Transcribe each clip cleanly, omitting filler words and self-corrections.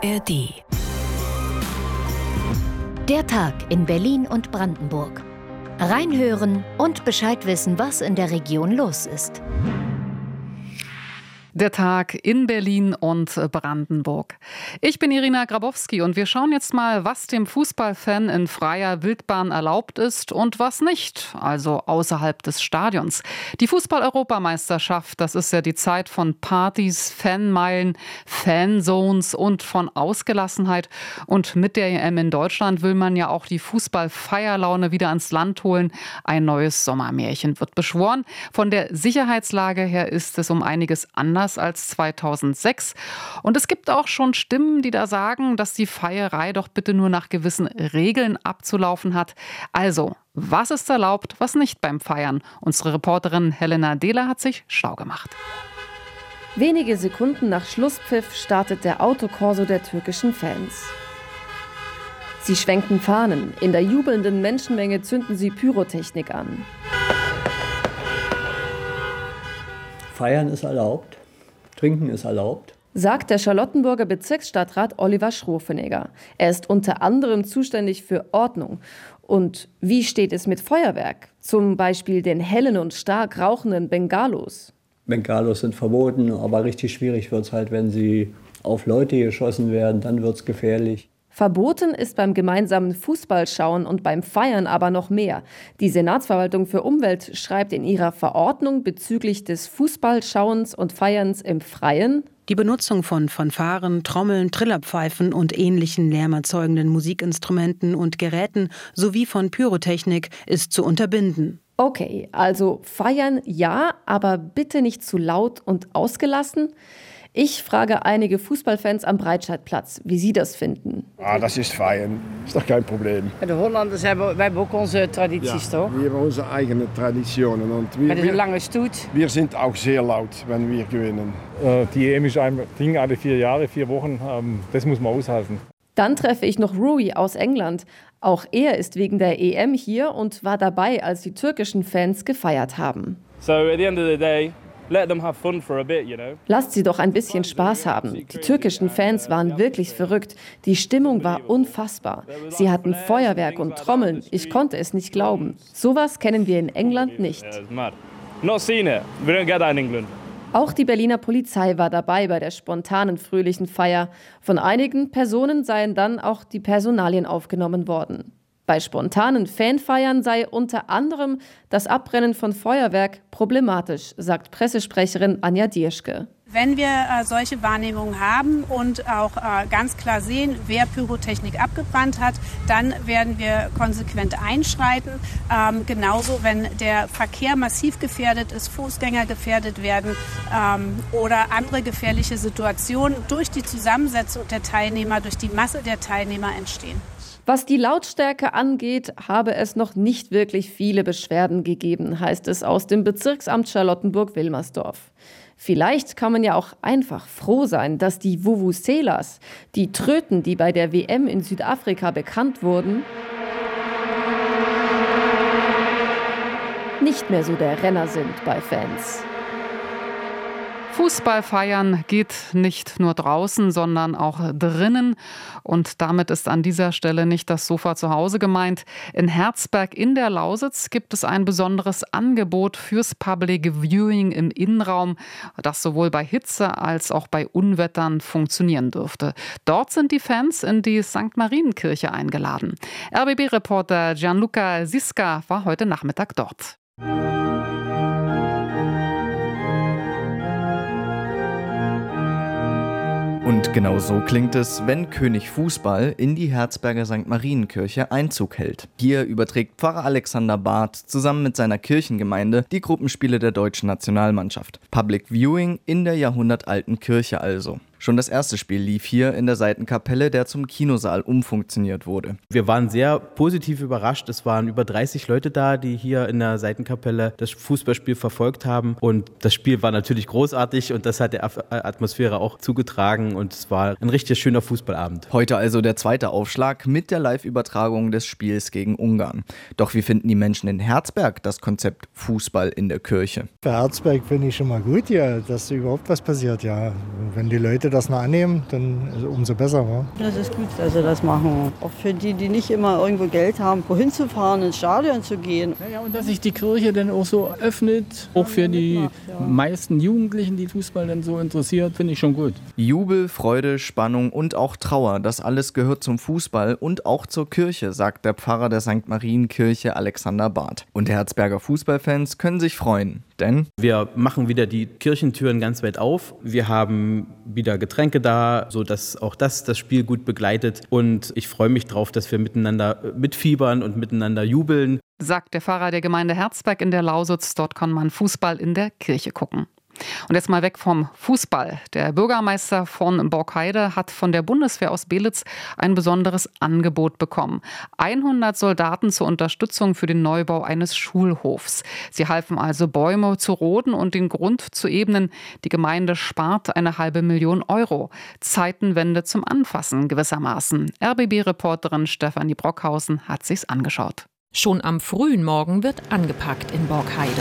ARD. Der Tag in Berlin und Brandenburg. Reinhören und Bescheid wissen, was in der Region los ist. Der Tag in Berlin und Brandenburg. Ich bin Irina Grabowski und wir schauen jetzt mal, was dem Fußballfan in freier Wildbahn erlaubt ist und was nicht, also außerhalb des Stadions. Die Fußball-Europameisterschaft, das ist ja die Zeit von Partys, Fanmeilen, Fanzones und von Ausgelassenheit. Und mit der EM in Deutschland will man ja auch die Fußballfeierlaune wieder ans Land holen. Ein neues Sommermärchen wird beschworen. Von der Sicherheitslage her ist es um einiges anders als 2006. Und es gibt auch schon Stimmen, die da sagen, dass die Feierei doch bitte nur nach gewissen Regeln abzulaufen hat. Also, was ist erlaubt, was nicht beim Feiern? Unsere Reporterin Helena Dehler hat sich schlau gemacht. Wenige Sekunden nach Schlusspfiff startet der Autokorso der türkischen Fans. Sie schwenken Fahnen. In der jubelnden Menschenmenge zünden sie Pyrotechnik an. Feiern ist erlaubt. Trinken ist erlaubt, sagt der Charlottenburger Bezirksstadtrat Oliver Schrofenegger. Er ist unter anderem zuständig für Ordnung. Und wie steht es mit Feuerwerk? Zum Beispiel den hellen und stark rauchenden Bengalos. Bengalos sind verboten, aber richtig schwierig wird es halt, wenn sie auf Leute geschossen werden, dann wird es gefährlich. Verboten ist beim gemeinsamen Fußballschauen und beim Feiern aber noch mehr. Die Senatsverwaltung für Umwelt schreibt in ihrer Verordnung bezüglich des Fußballschauens und Feierns im Freien: Die Benutzung von Fanfaren, Trommeln, Trillerpfeifen und ähnlichen lärmerzeugenden Musikinstrumenten und Geräten sowie von Pyrotechnik ist zu unterbinden. Okay, also feiern ja, aber bitte nicht zu laut und ausgelassen. Ich frage einige Fußballfans am Breitscheidplatz, wie sie das finden. Das ist feiern, ist doch kein Problem. De Hollanders hebben ook onze tradities, toch? Wir haben unsere eigenen Traditionen. Und Met een lange stoet. Wir sind auch sehr laut, wenn wir gewinnen. Die EM ist ein Ding alle 4 Jahre, 4 Wochen. Das muss man aushalten. Dann treffe ich noch Rui aus England. Auch er ist wegen der EM hier und war dabei, als die türkischen Fans gefeiert haben. So at the end of the day, let them have fun for a bit, you know. Lasst sie doch ein bisschen Spaß haben. Die türkischen Fans waren wirklich verrückt. Die Stimmung war unfassbar. Sie hatten Feuerwerk und Trommeln. Ich konnte es nicht glauben. Sowas kennen wir in England nicht. Not seen it. We don't get that in England. Auch die Berliner Polizei war dabei bei der spontanen fröhlichen Feier. Von einigen Personen seien dann auch die Personalien aufgenommen worden. Bei spontanen Fanfeiern sei unter anderem das Abbrennen von Feuerwerk problematisch, sagt Pressesprecherin Anja Dierschke. Wenn wir solche Wahrnehmungen haben und auch ganz klar sehen, wer Pyrotechnik abgebrannt hat, dann werden wir konsequent einschreiten. Genauso, wenn der Verkehr massiv gefährdet ist, Fußgänger gefährdet werden oder andere gefährliche Situationen durch die Zusammensetzung der Teilnehmer, durch die Masse der Teilnehmer entstehen. Was die Lautstärke angeht, habe es noch nicht wirklich viele Beschwerden gegeben, heißt es aus dem Bezirksamt Charlottenburg-Wilmersdorf. Vielleicht kann man ja auch einfach froh sein, dass die Vuvuzelas, die Tröten, die bei der WM in Südafrika bekannt wurden, nicht mehr so der Renner sind bei Fans. Fußball feiern geht nicht nur draußen, sondern auch drinnen. Und damit ist an dieser Stelle nicht das Sofa zu Hause gemeint. In Herzberg in der Lausitz gibt es ein besonderes Angebot fürs Public Viewing im Innenraum, das sowohl bei Hitze als auch bei Unwettern funktionieren dürfte. Dort sind die Fans in die St. Marienkirche eingeladen. RBB-Reporter Gianluca Siska war heute Nachmittag dort. Und genau so klingt es, wenn König Fußball in die Herzberger St. Marienkirche Einzug hält. Hier überträgt Pfarrer Alexander Barth zusammen mit seiner Kirchengemeinde die Gruppenspiele der deutschen Nationalmannschaft. Public Viewing in der jahrhundertalten Kirche also. Schon das erste Spiel lief hier in der Seitenkapelle, der zum Kinosaal umfunktioniert wurde. Wir waren sehr positiv überrascht. Es waren über 30 Leute da, die hier in der Seitenkapelle das Fußballspiel verfolgt haben. Und das Spiel war natürlich großartig und das hat der Atmosphäre auch zugetragen. Und es war ein richtig schöner Fußballabend. Heute also der zweite Aufschlag mit der Live-Übertragung des Spiels gegen Ungarn. Doch wie finden die Menschen in Herzberg das Konzept Fußball in der Kirche? Für Herzberg finde ich schon mal gut, ja, dass überhaupt was passiert. Ja, wenn die Leute das noch annehmen, dann umso besser. Wa? Das ist gut, dass sie das machen. Auch für die, die nicht immer irgendwo Geld haben, wohin zu fahren, ins Stadion zu gehen. Ja, und dass sich die Kirche dann auch so öffnet, auch für die meisten Jugendlichen, die Fußball dann so interessiert, finde ich schon gut. Jubel, Freude, Spannung und auch Trauer, das alles gehört zum Fußball und auch zur Kirche, sagt der Pfarrer der St. Marienkirche Alexander Barth. Und Herzberger Fußballfans können sich freuen, denn wir machen wieder die Kirchentüren ganz weit auf. Wir haben wieder Getränke da, sodass auch das Spiel gut begleitet. Und ich freue mich drauf, dass wir miteinander mitfiebern und miteinander jubeln. Sagt der Pfarrer der Gemeinde Herzberg in der Lausitz. Dort kann man Fußball in der Kirche gucken. Und jetzt mal weg vom Fußball. Der Bürgermeister von Borkheide hat von der Bundeswehr aus Belitz ein besonderes Angebot bekommen. 100 Soldaten zur Unterstützung für den Neubau eines Schulhofs. Sie halfen also, Bäume zu roden und den Grund zu ebnen. Die Gemeinde spart eine $500.000 €. Zeitenwende zum Anfassen gewissermaßen. RBB-Reporterin Stefanie Brockhausen hat sich's angeschaut. Schon am frühen Morgen wird angepackt in Borkheide.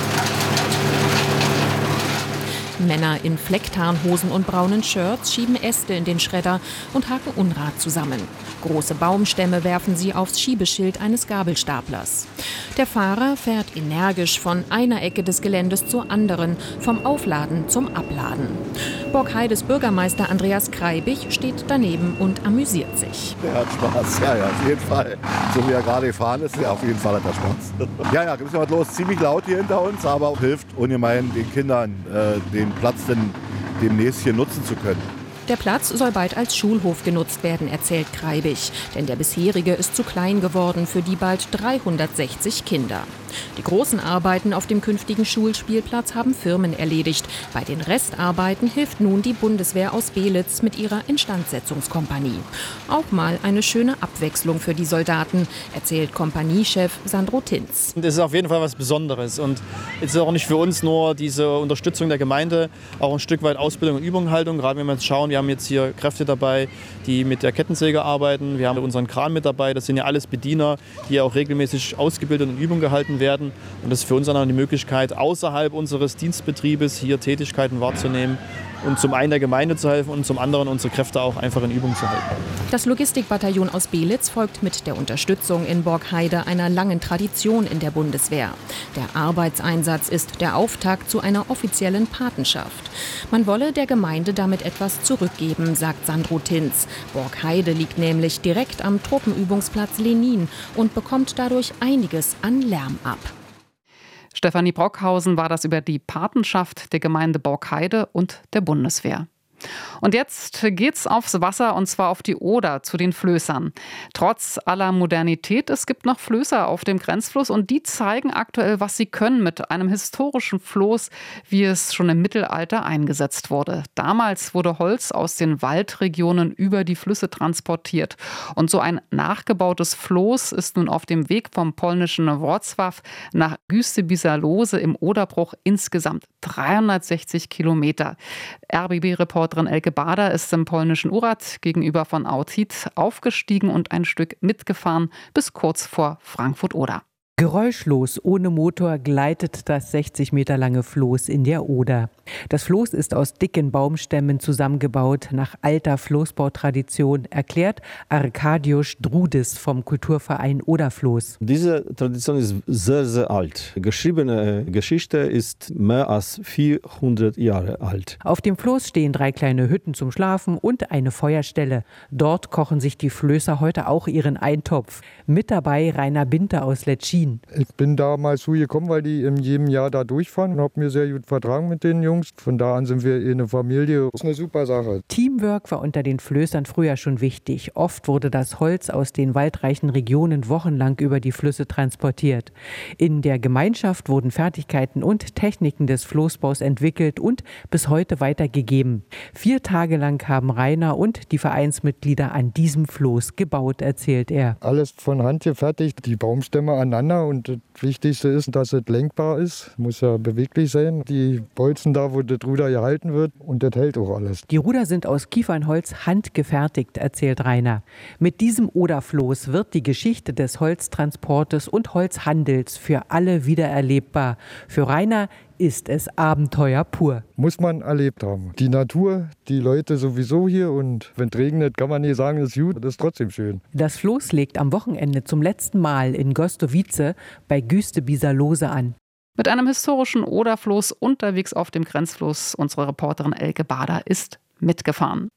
Männer in Flecktarnhosen und braunen Shirts schieben Äste in den Schredder und haken Unrat zusammen. Große Baumstämme werfen sie aufs Schiebeschild eines Gabelstaplers. Der Fahrer fährt energisch von einer Ecke des Geländes zur anderen, vom Aufladen zum Abladen. Borkheides Bürgermeister Andreas Kreibich steht daneben und amüsiert sich. Der hat Spaß, ja, auf jeden Fall. So wie er gerade gefahren ist, ja, auf jeden Fall hat er Spaß. Ja, gibt es was los. Ziemlich laut hier hinter uns, aber auch hilft ungemein den Kindern, den Platz denn demnächst hier nutzen zu können. Der Platz soll bald als Schulhof genutzt werden, erzählt Kreibich. Denn der bisherige ist zu klein geworden für die bald 360 Kinder. Die großen Arbeiten auf dem künftigen Schulspielplatz haben Firmen erledigt. Bei den Restarbeiten hilft nun die Bundeswehr aus Belitz mit ihrer Instandsetzungskompanie. Auch mal eine schöne Abwechslung für die Soldaten, erzählt Kompaniechef Sandro Tinz. Das ist auf jeden Fall was Besonderes. Und es ist auch nicht für uns nur diese Unterstützung der Gemeinde, auch ein Stück weit Ausbildung und Übunghaltung. Gerade wenn wir jetzt schauen, wir haben jetzt hier Kräfte dabei, die mit der Kettensäge arbeiten. Wir haben unseren Kran mit dabei. Das sind ja alles Bediener, die ja auch regelmäßig ausgebildet und Übung gehalten werden. Und das ist für uns dann auch die Möglichkeit, außerhalb unseres Dienstbetriebes hier Tätigkeiten wahrzunehmen und zum einen der Gemeinde zu helfen und zum anderen unsere Kräfte auch einfach in Übung zu halten. Das Logistikbataillon aus Belitz folgt mit der Unterstützung in Borkheide einer langen Tradition in der Bundeswehr. Der Arbeitseinsatz ist der Auftakt zu einer offiziellen Patenschaft. Man wolle der Gemeinde damit etwas zurückgeben, sagt Sandro Tinz. Borkheide liegt nämlich direkt am Truppenübungsplatz Lenin und bekommt dadurch einiges an Lärm ab. Stefanie Brockhausen war das über die Patenschaft der Gemeinde Borkheide und der Bundeswehr. Und jetzt geht's aufs Wasser, und zwar auf die Oder, zu den Flößern. Trotz aller Modernität, es gibt noch Flößer auf dem Grenzfluss und die zeigen aktuell, was sie können mit einem historischen Floß, wie es schon im Mittelalter eingesetzt wurde. Damals wurde Holz aus den Waldregionen über die Flüsse transportiert. Und so ein nachgebautes Floß ist nun auf dem Weg vom polnischen Wrocław nach Güste-Bisarlose im Oderbruch insgesamt 360 Kilometer. RBB-Reporterin Elke Bader ist im polnischen Urad gegenüber von Autit aufgestiegen und ein Stück mitgefahren bis kurz vor Frankfurt-Oder. Geräuschlos, ohne Motor gleitet das 60 Meter lange Floß in der Oder. Das Floß ist aus dicken Baumstämmen zusammengebaut, nach alter Floßbautradition, erklärt Arkadiusz Drudis vom Kulturverein Oderfloß. Diese Tradition ist sehr, sehr alt. Geschriebene Geschichte ist mehr als 400 Jahre alt. Auf dem Floß stehen 3 kleine Hütten zum Schlafen und eine Feuerstelle. Dort kochen sich die Flößer heute auch ihren Eintopf. Mit dabei Rainer Binter aus Letschin. Ich bin damals zugekommen, weil die in jedem Jahr da durchfahren und habe mir sehr gut vertragen mit den Jungs. Von da an sind wir eine Familie. Das ist eine super Sache. Teamwork war unter den Flößern früher schon wichtig. Oft wurde das Holz aus den waldreichen Regionen wochenlang über die Flüsse transportiert. In der Gemeinschaft wurden Fertigkeiten und Techniken des Floßbaus entwickelt und bis heute weitergegeben. 4 Tage lang haben Rainer und die Vereinsmitglieder an diesem Floß gebaut, erzählt er. Alles von Hand gefertigt, die Baumstämme aneinander. Und das Wichtigste ist, dass es lenkbar ist. Muss ja beweglich sein. Die Bolzen da, wo das Ruder gehalten wird. Und das hält auch alles. Die Ruder sind aus Kiefernholz handgefertigt, erzählt Rainer. Mit diesem Oderfloß wird die Geschichte des Holztransportes und Holzhandels für alle wieder erlebbar. Für Rainer ist es Abenteuer pur. Muss man erlebt haben. Die Natur, die Leute sowieso hier und wenn es regnet, kann man nicht sagen, es ist gut, das ist trotzdem schön. Das Floß legt am Wochenende zum letzten Mal in Gostovice bei Güste-Bisalose an. Mit einem historischen Oderfloß unterwegs auf dem Grenzfluss. Unsere Reporterin Elke Bader ist mitgefahren.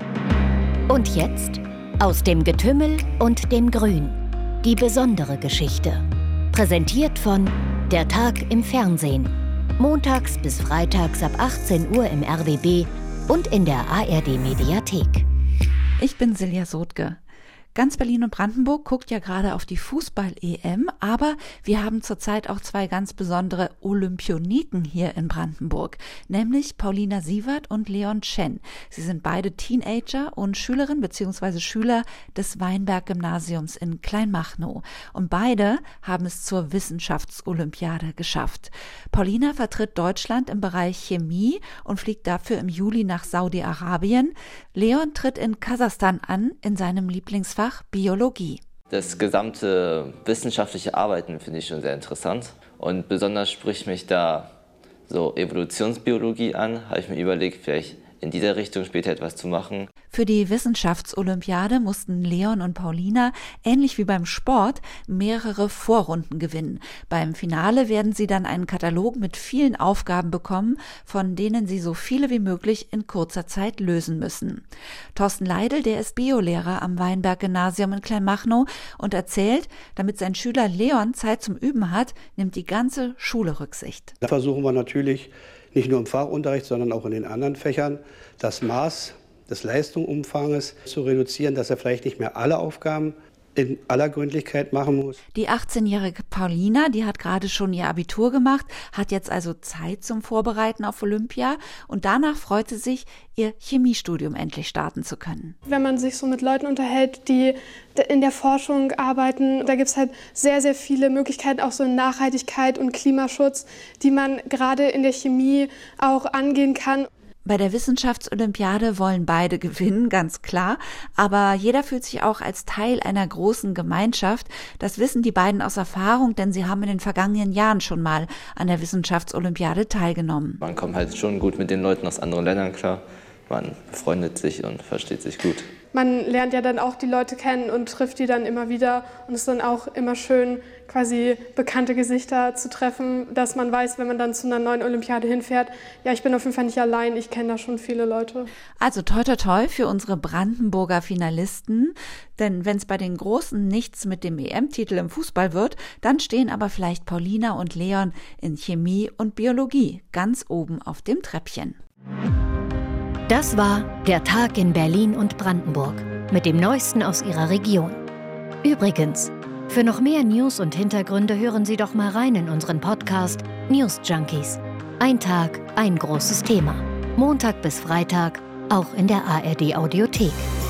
Und jetzt aus dem Getümmel und dem Grün. Die besondere Geschichte. Präsentiert von Der Tag im Fernsehen. Montags bis freitags ab 18 Uhr im RBB und in der ARD-Mediathek. Ich bin Silja Sotke. Ganz Berlin und Brandenburg guckt ja gerade auf die Fußball-EM, aber wir haben zurzeit auch zwei ganz besondere Olympioniken hier in Brandenburg, nämlich Paulina Siewert und Leon Chen. Sie sind beide Teenager und Schülerinnen bzw. Schüler des Weinberg-Gymnasiums in Kleinmachnow. Und beide haben es zur Wissenschaftsolympiade geschafft. Paulina vertritt Deutschland im Bereich Chemie und fliegt dafür im Juli nach Saudi-Arabien. Leon tritt in Kasachstan an, in seinem Lieblingsfach Biologie. Das gesamte wissenschaftliche Arbeiten finde ich schon sehr interessant und besonders spricht mich da so Evolutionsbiologie an. Habe ich mir überlegt, vielleicht in dieser Richtung später etwas zu machen. Für die Wissenschaftsolympiade mussten Leon und Paulina, ähnlich wie beim Sport, mehrere Vorrunden gewinnen. Beim Finale werden sie dann einen Katalog mit vielen Aufgaben bekommen, von denen sie so viele wie möglich in kurzer Zeit lösen müssen. Thorsten Leidl, der ist Biolehrer am Weinberg-Gymnasium in Kleinmachnow und erzählt, damit sein Schüler Leon Zeit zum Üben hat, nimmt die ganze Schule Rücksicht. Da versuchen wir natürlich, nicht nur im Fachunterricht, sondern auch in den anderen Fächern, das Maß des Leistungsumfanges zu reduzieren, dass er vielleicht nicht mehr alle Aufgaben in aller Gründlichkeit machen muss. Die 18-jährige Paulina, die hat gerade schon ihr Abitur gemacht, hat jetzt also Zeit zum Vorbereiten auf Olympia und danach freut sie sich, ihr Chemiestudium endlich starten zu können. Wenn man sich so mit Leuten unterhält, die in der Forschung arbeiten, da gibt es halt sehr, sehr viele Möglichkeiten, auch so in Nachhaltigkeit und Klimaschutz, die man gerade in der Chemie auch angehen kann. Bei der Wissenschaftsolympiade wollen beide gewinnen, ganz klar. Aber jeder fühlt sich auch als Teil einer großen Gemeinschaft. Das wissen die beiden aus Erfahrung, denn sie haben in den vergangenen Jahren schon mal an der Wissenschaftsolympiade teilgenommen. Man kommt halt schon gut mit den Leuten aus anderen Ländern klar. Man befreundet sich und versteht sich gut. Man lernt ja dann auch die Leute kennen und trifft die dann immer wieder. Und es ist dann auch immer schön, quasi bekannte Gesichter zu treffen, dass man weiß, wenn man dann zu einer neuen Olympiade hinfährt, ja, ich bin auf jeden Fall nicht allein, ich kenne da schon viele Leute. Also toi toi toi für unsere Brandenburger Finalisten, denn wenn es bei den Großen nichts mit dem EM-Titel im Fußball wird, dann stehen aber vielleicht Paulina und Leon in Chemie und Biologie ganz oben auf dem Treppchen. Das war der Tag in Berlin und Brandenburg mit dem Neuesten aus Ihrer Region. Übrigens, für noch mehr News und Hintergründe hören Sie doch mal rein in unseren Podcast News Junkies. Ein Tag, ein großes Thema. Montag bis Freitag, auch in der ARD Audiothek.